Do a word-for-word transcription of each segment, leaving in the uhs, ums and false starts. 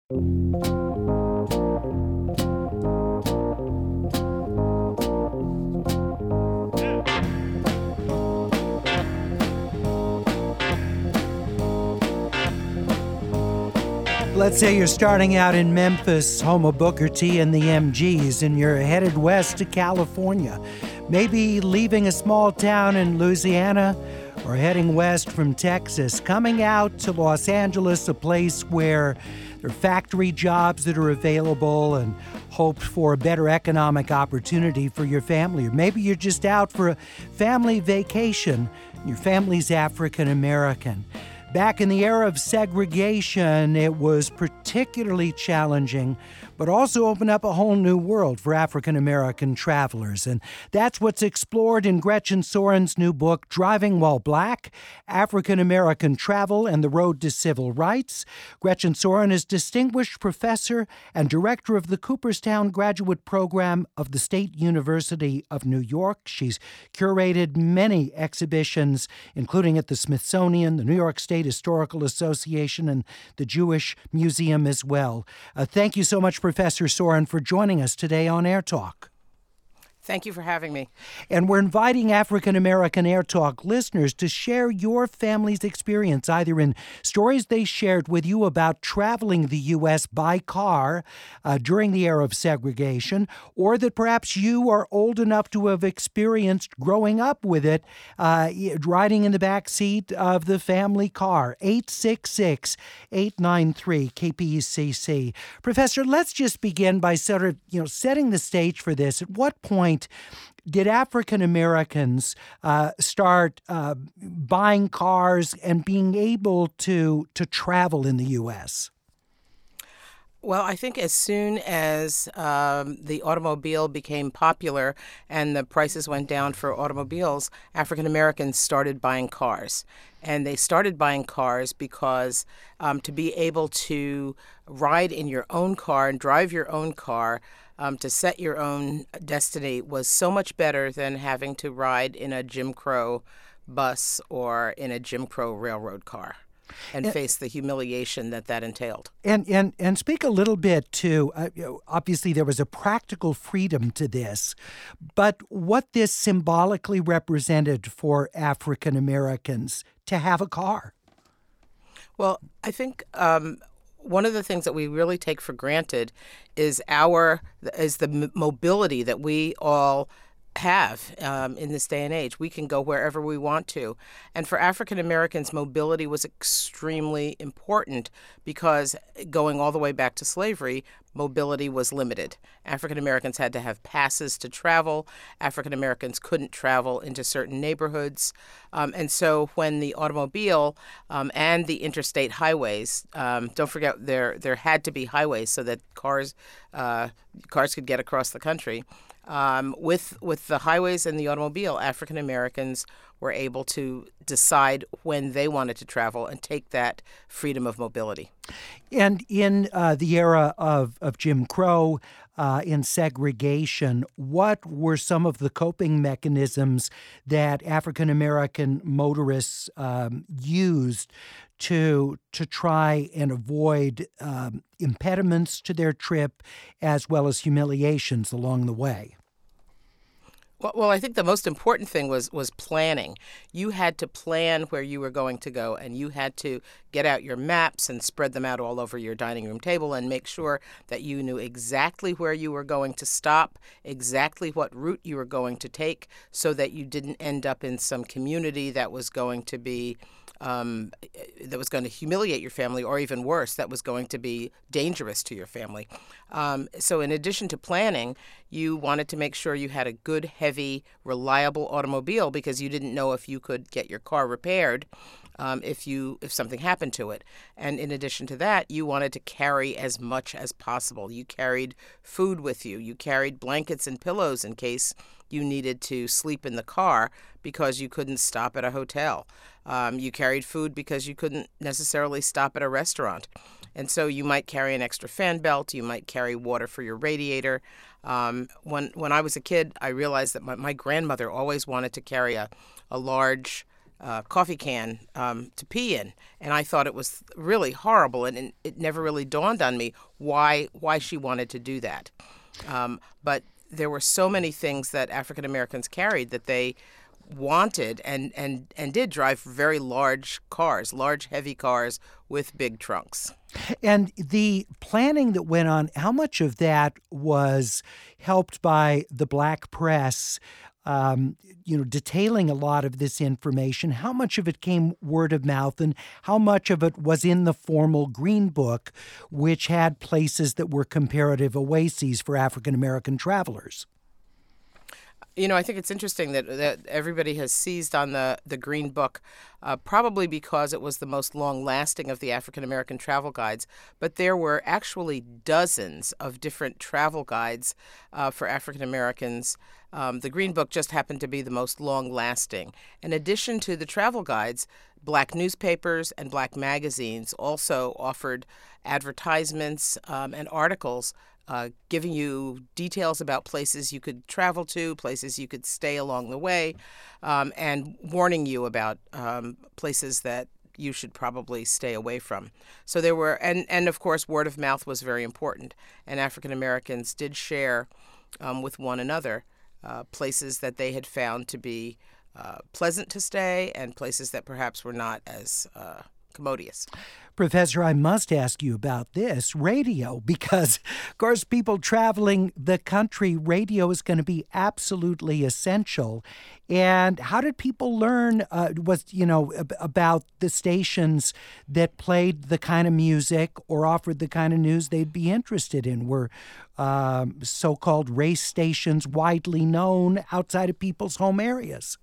Let's say you're starting out in Memphis, home of Booker T and the M Gs, and you're headed west to California. Maybe leaving a small town in Louisiana or heading west from Texas, coming out to Los Angeles, a place where there are factory jobs that are available and hoped for a better economic opportunity for your family. Or maybe you're just out for a family vacation and your family's African American. Back in the era of segregation, it was particularly challenging, but also opened up a whole new world for African-American travelers. And that's what's explored in Gretchen Soren's new book, Driving While Black, African-American Travel and the Road to Civil Rights. Gretchen Soren is Distinguished Professor and Director of the Cooperstown Graduate Program of the State University of New York. She's curated many exhibitions, including at the Smithsonian, the New York State Historical Association, and the Jewish Museum as well. Uh, thank you so much, Professor Soren, for joining us today on Air Talk. Thank you for having me. And we're inviting African American Air Talk listeners to share your family's experience, either in stories they shared with you about traveling the U S by car uh, during the era of segregation, or that perhaps you are old enough to have experienced growing up with it, uh, riding in the back seat of the family car. eight six six, eight nine three, K P E C C. Professor, let's just begin by sort of, you know, setting the stage for this. At what point did African Americans uh, start uh, buying cars and being able to to travel in the U S? Well, I think as soon as um, the automobile became popular and the prices went down for automobiles, African Americans started buying cars. And they started buying cars because um, to be able to ride in your own car and drive your own car, Um, to set your own destiny, was so much better than having to ride in a Jim Crow bus or in a Jim Crow railroad car and, and face the humiliation that that entailed. And and and speak a little bit to, uh, you know, obviously there was a practical freedom to this, but what this symbolically represented for African Americans to have a car. Well, I think um, one of the things that we really take for granted is our is the m- mobility that we all have um, in this day and age. We can go wherever we want to. And for African Americans, mobility was extremely important because going all the way back to slavery, mobility was limited. African Americans had to have passes to travel. African Americans couldn't travel into certain neighborhoods. Um, and so when the automobile um, and the interstate highways, um, don't forget there there had to be highways so that cars uh, cars could get across the country. Um, with with the highways and the automobile, African Americans were able to decide when they wanted to travel and take that freedom of mobility. And in uh, the era of, of Jim Crow, uh, in segregation, what were some of the coping mechanisms that African American motorists um, used to to try and avoid um, impediments to their trip as well as humiliations along the way? Well, well, I think the most important thing was was planning. You had to plan where you were going to go, and you had to get out your maps and spread them out all over your dining room table and make sure that you knew exactly where you were going to stop, exactly what route you were going to take, so that you didn't end up in some community that was going to be Um, that was going to humiliate your family, or even worse, that was going to be dangerous to your family. Um, so in addition to planning, you wanted to make sure you had a good, heavy, reliable automobile because you didn't know if you could get your car repaired um, if you if something happened to it. And in addition to that, you wanted to carry as much as possible. You carried food with you. You carried blankets and pillows in case you needed to sleep in the car because you couldn't stop at a hotel. Um, you carried food because you couldn't necessarily stop at a restaurant. And so you might carry an extra fan belt. You might carry water for your radiator. Um, when when I was a kid, I realized that my, my grandmother always wanted to carry a, a large uh, coffee can um, to pee in, and I thought it was really horrible, and, and it never really dawned on me why why she wanted to do that. Um, but there were so many things that African Americans carried that they wanted and, and, and did drive very large cars, large, heavy cars with big trunks. And the planning that went on, how much of that was helped by the black press, um, you know, detailing a lot of this information? How much of it came word of mouth, and how much of it was in the formal Green Book, which had places that were comparative oases for African American travelers? You know, I think it's interesting that, that everybody has seized on the, the Green Book, uh, probably because it was the most long-lasting of the African-American travel guides. But there were actually dozens of different travel guides uh, for African-Americans. Um, the Green Book just happened to be the most long-lasting. In addition to the travel guides, black newspapers and black magazines also offered advertisements um, and articles Uh, giving you details about places you could travel to, places you could stay along the way, um, and warning you about um, places that you should probably stay away from. So there were, and, and of course, word of mouth was very important. And African Americans did share um, with one another uh, places that they had found to be uh, pleasant to stay and places that perhaps were not as uh, commodious. Professor, I must ask you about this radio, because, of course, people traveling the country, radio is going to be absolutely essential. And how did people learn, uh, was you know, ab- about the stations that played the kind of music or offered the kind of news they'd be interested in? Were um, so-called race stations widely known outside of people's home areas?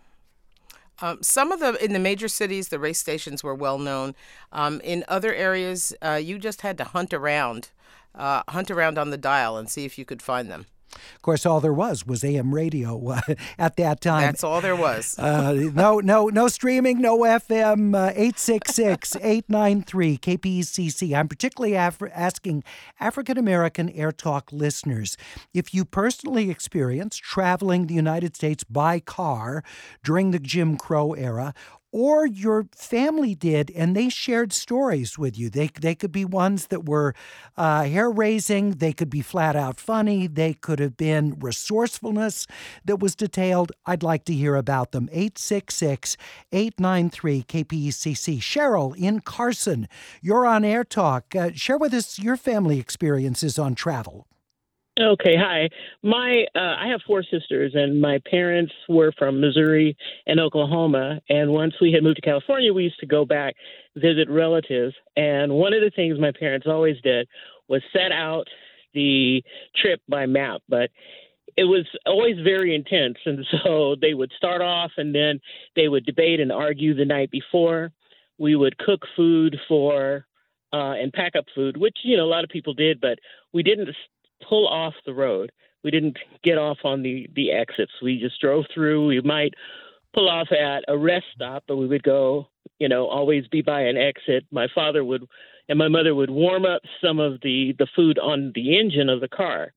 Um, some of the, in the major cities, the race stations were well known. Um, in other areas, uh, you just had to hunt around, uh, hunt around on the dial and see if you could find them. Of course, all there was was A M radio uh, at that time. That's all there was. uh, no, no, no streaming, no F M. Uh, eight six six, eight nine three, K P E C C. I'm particularly af- asking African American Air Talk listeners if you personally experienced traveling the United States by car during the Jim Crow era, or your family did, and they shared stories with you. They they could be ones that were uh, hair-raising. They could be flat-out funny. They could have been resourcefulness that was detailed. I'd like to hear about them. eight six six, eight nine three, K P E C C. Cheryl in Carson, you're on Air Talk. Uh, share with us your family experiences on travel. Okay, hi. My uh, I have four sisters, and my parents were from Missouri and Oklahoma. And once we had moved to California, we used to go back, visit relatives. And one of the things my parents always did was set out the trip by map. But it was always very intense. And so they would start off, and then they would debate and argue the night before. We would cook food for uh, and pack up food, which, you know, a lot of people did, but we didn't pull off the road. We didn't get off on the, the exits. We just drove through. We might pull off at a rest stop, but we would go, you know, always be by an exit. My father would and my mother would warm up some of the, the food on the engine of the car.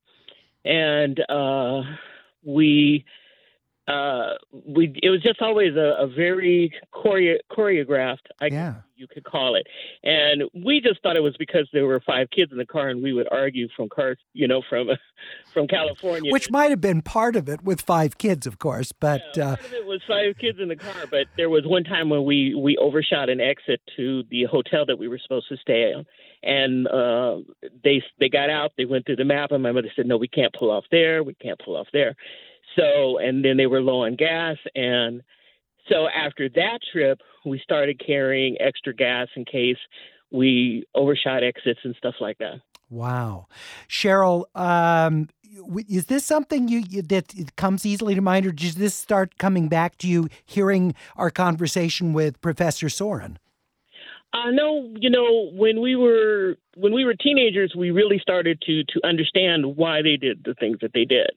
And uh, we uh, we it was just always a, a very choreo- choreographed, I Yeah. guess you could call it. And we just thought it was because there were five kids in the car, and we would argue from cars, you know, from from California. Which might have been part of it with five kids, of course. But Yeah, uh, part of it was five kids in the car, but there was one time when we, we overshot an exit to the hotel that we were supposed to stay in. And uh, they they got out, they went through the map, and my mother said, no, we can't pull off there, we can't pull off there. So, and then they were low on gas. And so after that trip, we started carrying extra gas in case we overshot exits and stuff like that. wow. Cheryl, um, w- is this something you, you that it comes easily to mind, or does this start coming back to you hearing our conversation with Professor Soren? Uh, no, you know, when we were when we were teenagers, we really started to to understand why they did the things that they did,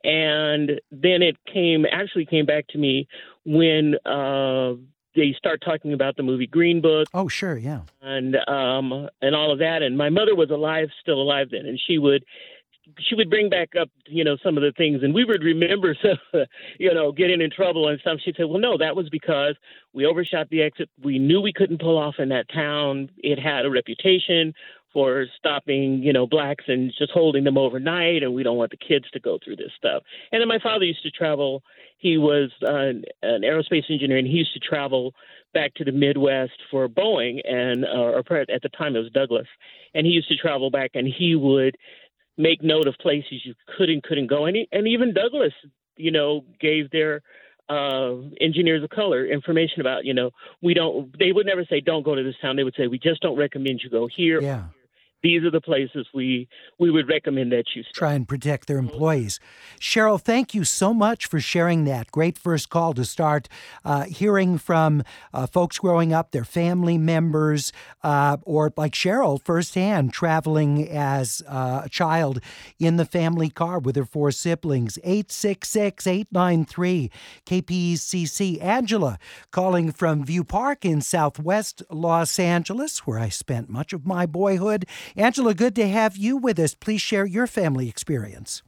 and then it came actually came back to me when uh, they start talking about the movie Green Book. Oh, sure, yeah. And um and all of that. And my mother was alive, still alive then, and she would she would bring back up, you know, some of the things, and we would remember, some, you know, getting in trouble and stuff. She'd say, well, no, that was because we overshot the exit. We knew we couldn't pull off in that town. It had a reputation for stopping, you know, blacks and just holding them overnight, and we don't want the kids to go through this stuff. And then my father used to travel. He was uh, an aerospace engineer, and he used to travel back to the Midwest for Boeing, and uh, or at the time it was Douglas. And he used to travel back, and he would make note of places you could and couldn't go. And, he, and even Douglas, you know, gave their uh, engineers of color information about, you know, we don't, they would never say, don't go to this town. They would say, we just don't recommend you go here. Yeah. These are the places we we would recommend that you stay. Try and protect their employees. Cheryl, thank you so much for sharing that. Great first call to start uh, hearing from uh, folks growing up, their family members, uh, or like Cheryl, firsthand, traveling as uh, a child in the family car with her four siblings. eight six six, eight nine three, K P E C C. Angela, calling from View Park in southwest Los Angeles, where I spent much of my boyhood. Angela, good to have you with us. Please share your family experience.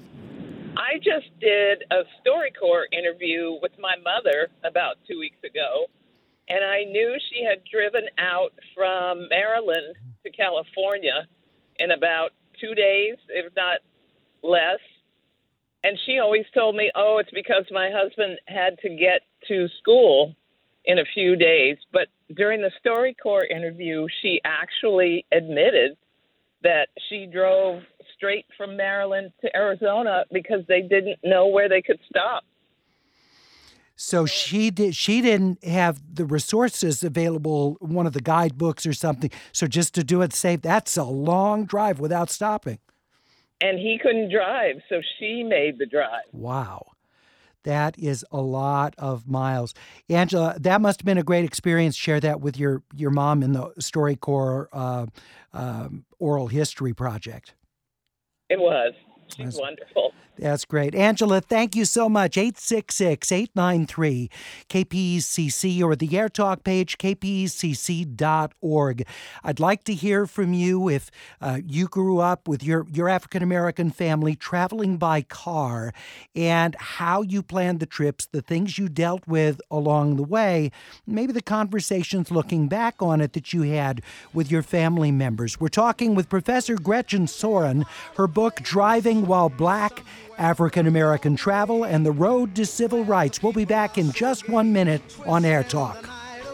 I just did a StoryCorps interview with my mother about two weeks ago, and I knew she had driven out from Maryland to California in about two days, if not less. And she always told me, oh, it's because my husband had to get to school in a few days. But during the StoryCorps interview, she actually admitted that she drove straight from Maryland to Arizona because they didn't know where they could stop. So she did. She didn't have the resources available, one of the guidebooks or something. So just to do it safe, that's a long drive without stopping. And he couldn't drive, so she made the drive. Wow. That is a lot of miles. Angela, that must have been a great experience. Share that with your, your mom in the StoryCorps uh, um, oral history project. It was. She's That's, wonderful. That's great. Angela, thank you so much. eight six six, eight nine three, K P E C C or the AirTalk page, k p e c c dot org. I'd like to hear from you if uh, you grew up with your, your African-American family traveling by car and how you planned the trips, the things you dealt with along the way, maybe the conversations looking back on it that you had with your family members. We're talking with Professor Gretchen Soren. Her book, Driving While Black, African-American Travel and the Road to Civil Rights. We'll be back in just one minute on Air Talk.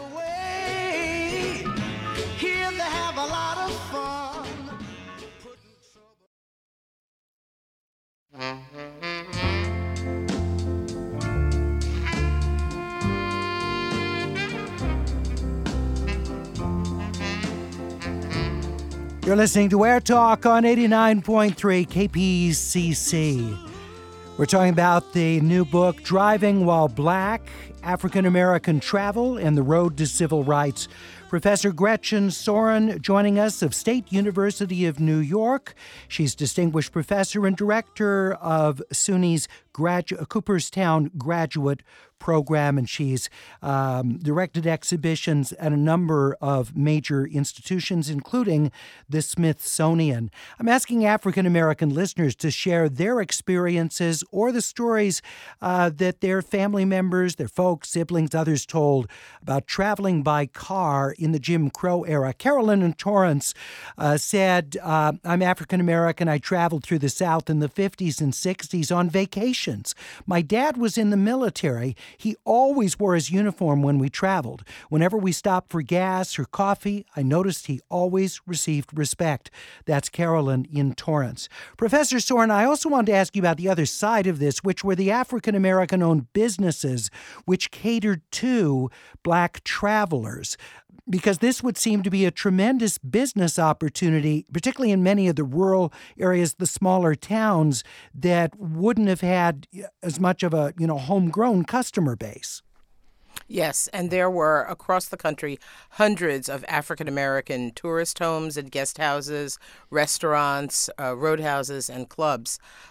You're listening to Air Talk on eighty-nine point three K P E C C. We're talking about the new book, Driving While Black, African-American Travel and the Road to Civil Rights. Professor Gretchen Soren joining us of State University of New York. She's Distinguished Professor and Director of SUNY's gradu- Cooperstown Graduate Program, and she's um, directed exhibitions at a number of major institutions, including the Smithsonian. I'm asking African-American listeners to share their experiences or the stories uh, that their family members, their folks, siblings, others told about traveling by car in the Jim Crow era. Carolyn in Torrance uh, said, uh, I'm African-American. I traveled through the South in the fifties and sixties on vacations. My dad was in the military. He always wore his uniform when we traveled. Whenever we stopped for gas or coffee, I noticed he always received respect. That's Carolyn in Torrance. Professor Soren, I also wanted to ask you about the other side of this, which were the African-American-owned businesses which catered to black travelers, because this would seem to be a tremendous business opportunity, particularly in many of the rural areas, the smaller towns that wouldn't have had as much of a, you know, homegrown customer base. Yes, and there were, across the country, hundreds of African-American tourist homes and guest houses, restaurants, uh, roadhouses, and clubs.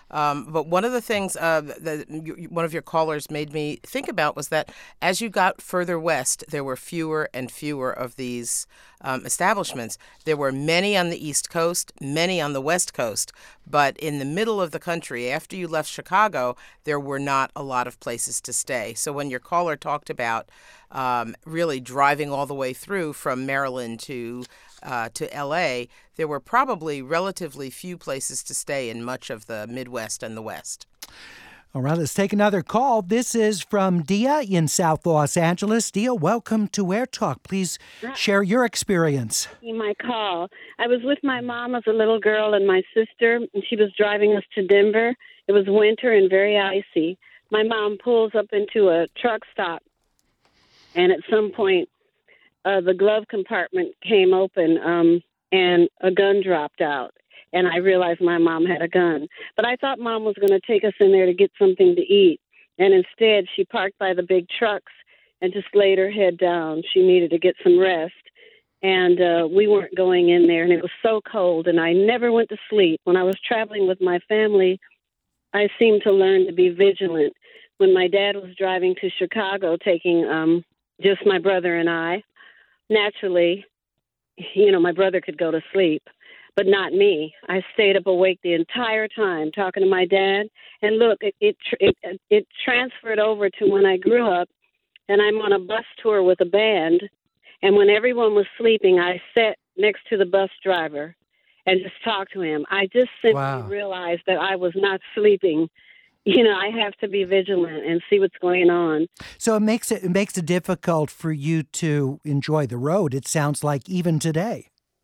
Um, but one of the things uh, that you, one of your callers made me think about was that as you got further west, there were fewer and fewer of these um, establishments. There were many on the East Coast, many on the West Coast, but in the middle of the country, after you left Chicago, there were not a lot of places to stay. So when your caller talked about um, really driving all the way through from Maryland to Uh, to L A, there were probably relatively few places to stay in much of the Midwest and the West. All right, let's take another call. This is from Dia in South Los Angeles. Dia, welcome to Air Talk. Please share your experience. My call. I was with my mom as a little girl and my sister, and she was driving us to Denver. It was winter and very icy. My mom pulls up into a truck stop, and at some point, Uh, the glove compartment came open um, and a gun dropped out. And I realized my mom had a gun. But I thought Mom was going to take us in there to get something to eat. And instead, she parked by the big trucks and just laid her head down. She needed to get some rest. And uh, we weren't going in there. And it was so cold. And I never went to sleep. When I was traveling with my family, I seemed to learn to be vigilant. When my dad was driving to Chicago, taking um, just my brother and I, naturally, you know, my brother could go to sleep, but not me. I stayed up awake the entire time talking to my dad. And look, it it it, it transferred over to when I grew up, and I'm on a bus tour with a band. And when everyone was sleeping, I sat next to the bus driver and just talked to him. I just simply Wow. realized that I was not sleeping. You know, I have to be vigilant and see what's going on. So it makes it, it makes it difficult for you to enjoy the road, it sounds like, even today.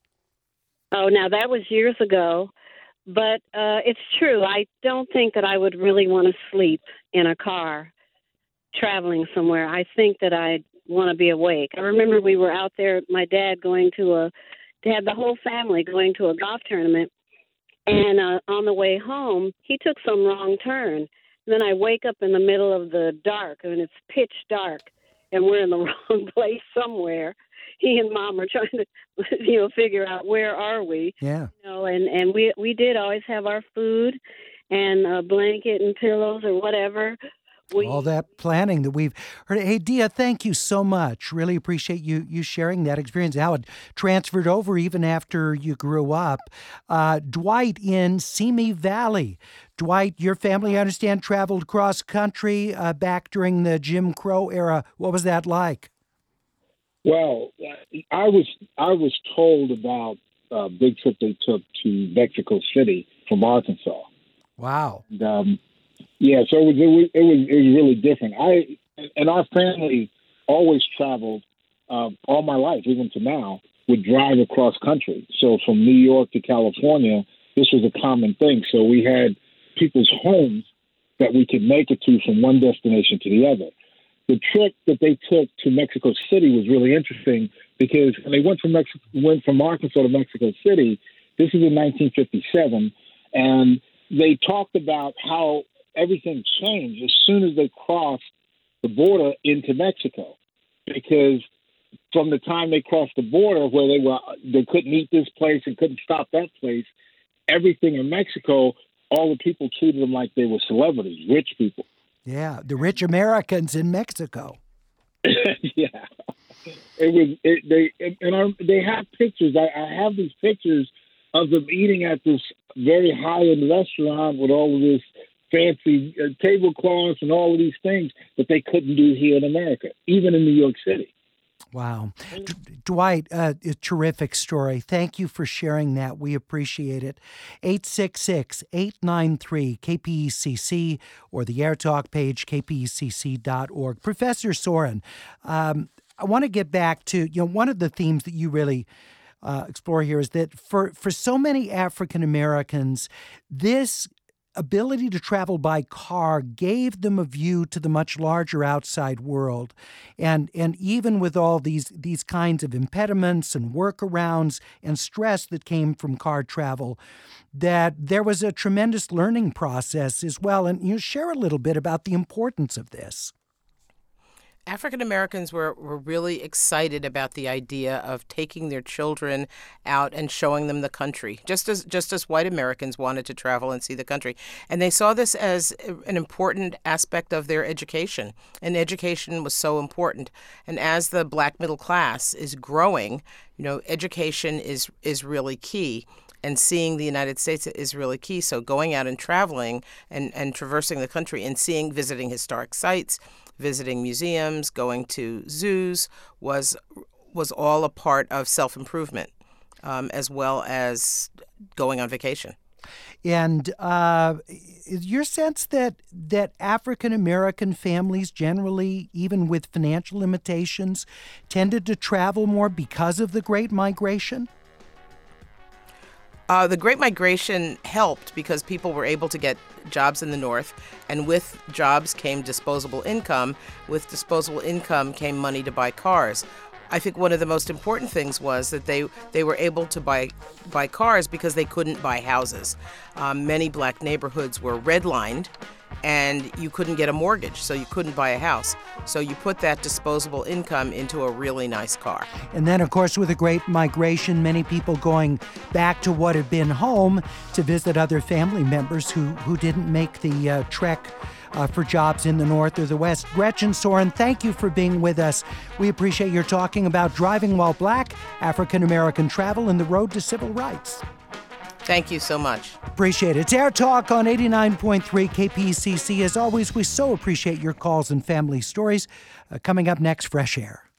Oh, now that was years ago, but uh, it's true. I don't think that I would really want to sleep in a car traveling somewhere. I think that I want to be awake. I remember we were out there, my dad going to a, they had the whole family going to a golf tournament. And uh, on the way home, he took some wrong turn. And then I wake up in the middle of the dark, and it's pitch dark, and we're in the wrong place somewhere. He and Mom are trying to, you know, figure out where are we. Yeah. You know, and, and we we did always have our food and a blanket and pillows or whatever. We, All that planning that we've heard. Hey, Dia, thank you so much. Really appreciate you you sharing that experience, how it transferred over even after you grew up. Uh, Dwight in Simi Valley. Dwight, your family, I understand, traveled cross country uh, back during the Jim Crow era. What was that like? Well, I was I was told about a big trip they took to Mexico City from Arkansas. Wow. And, um, yeah, so it was, it was it was it was really different. I and our family always traveled uh, all my life, even to now, would drive across country. So from New York to California, this was a common thing. So we had people's homes that we could make it to from one destination to the other. The trip that they took to Mexico City was really interesting because when they went from Mexico, went from Arkansas to Mexico City, this is in nineteen fifty-seven, and they talked about how everything changed as soon as they crossed the border into Mexico, because from the time they crossed the border, where they were they couldn't eat this place and couldn't stop that place, everything in Mexico, all the people treated them like they were celebrities, rich people. Yeah, the rich Americans in Mexico. Yeah, it was. It, they and I, they have pictures. I, I have these pictures of them eating at this very high-end restaurant with all of this fancy uh, tablecloths and all of these things that they couldn't do here in America, even in New York City. Wow. D- Dwight, uh, a terrific story. Thank you for sharing that. We appreciate it. eight six six, eight nine three, K P E C C or the AirTalk page, k p e c c dot org. Professor Soren, um, I want to get back to, you know, one of the themes that you really uh, explore here is that for, for so many African Americans, this ability to travel by car gave them a view to the much larger outside world. And and even with all these these kinds of impediments and workarounds and stress that came from car travel, that there was a tremendous learning process as well. And you share a little bit about the importance of this. African Americans were, were really excited about the idea of taking their children out and showing them the country, just as just as white Americans wanted to travel and see the country. And they saw this as an important aspect of their education. And education was so important. And as the black middle class is growing, you know, education is is really key. And seeing the United States is really key. So going out and traveling and, and traversing the country and seeing, visiting historic sites, visiting museums, going to zoos was was all a part of self-improvement, um, as well as going on vacation. And uh, is your sense that that African American families generally, even with financial limitations, tended to travel more because of the Great Migration? Uh, the Great Migration helped because people were able to get jobs in the North, and with jobs came disposable income. With disposable income came money to buy cars. I think one of the most important things was that they, they were able to buy buy cars because they couldn't buy houses. Um, many black neighborhoods were redlined, and you couldn't get a mortgage, so you couldn't buy a house. So you put that disposable income into a really nice car. And then, of course, with the Great Migration, many people going back to what had been home to visit other family members who, who didn't make the uh, trek uh, for jobs in the North or the West. Gretchen Soren, thank you for being with us. We appreciate your talking about driving while black, African American travel, and the road to civil rights. Thank you so much. Appreciate it. It's Air Talk on eighty-nine point three K P C C. As always, we so appreciate your calls and family stories. Uh, coming up next, Fresh Air.